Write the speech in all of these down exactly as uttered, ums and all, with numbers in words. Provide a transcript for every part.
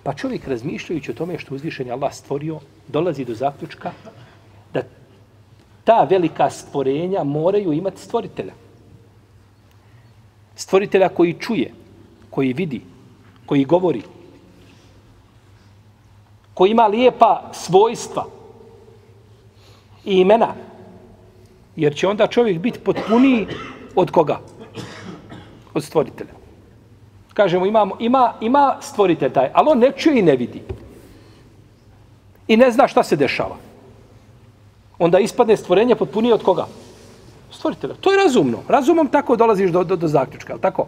Pa čovjek razmišljajući o tome što uzvišen je Allah stvorio, dolazi do zaključka da ta velika stvorenja moraju imati stvoritelja. Stvoritelja koji čuje, koji vidi, koji govori, koji ima lijepa svojstva i imena. Jer će onda čovjek biti potpuniji od koga? Od stvoritelja. Kažemo, imamo, ima, ima stvoritelj taj, ali on ne čuje i ne vidi. I ne zna šta se dešava. Onda ispadne stvorenje potpunije od koga? Stvoritelja. To je razumno. Razumom tako dolaziš do, do, do zaključka, ali tako?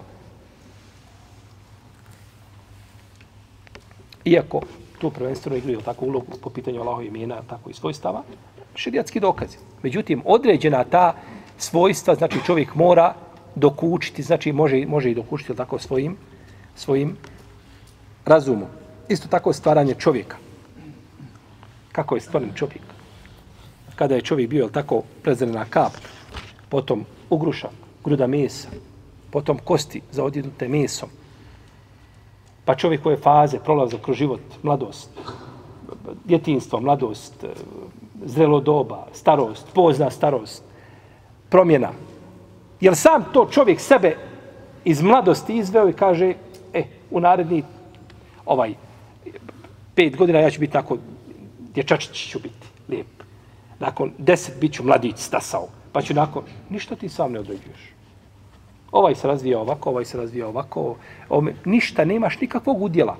Iako tu prvenstveno igraju tako ulogu po pitanju Allahovih imena, tako i svojstava, šerijatski dokazi. Međutim, određena ta svojstva, znači čovjek mora dokučiti, znači može, može i dokučiti tako svojim, svojim razumom. Isto tako stvaranje čovjeka. Kako je stvoren čovjek? Kada je čovjek bio tako prezrena kap, potom ugruša, gruda mesa, potom kosti zaodjednute mesom, pa čovjekove faze, prolazak kroz život, mladost, djetinjstvo, mladost, zrelo doba, starost, pozna starost, promjena. Jer sam to čovjek sebe iz mladosti izveo i kaže, e, u naredni ovaj, pet godina ja ću biti tako, dječačić ću biti lijep. Nakon deset bit ću mladić, stasao. Pa ću nakon, ništa ti sam ne određuješ. Ovaj se razvija ovako, ovaj se razvija ovako. Ove, ništa, nemaš nikakvog udjela.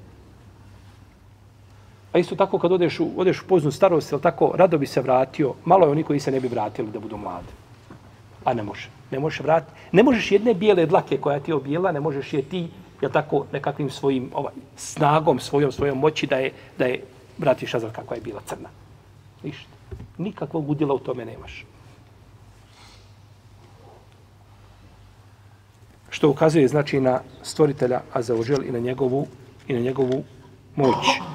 A isto tako kad odeš u, odeš u poznu starost, jel tako, rado bi se vratio, malo je oni koji se ne bi vratili da budu mladi. A ne može. Ne možeš vratiti. Ne možeš jedne bijele dlake koja ti je objela, ne možeš je ti, jel tako, nekakvim svojim ovaj, snagom, svojom, svojom moći da je, da je vratiš nazad kakva je bila crna. Ništa. Nikakvog udjela u tome nemaš. Što ukazuje znači na stvoritelja Azza wa Jal i na njegovu i na njegovu moć.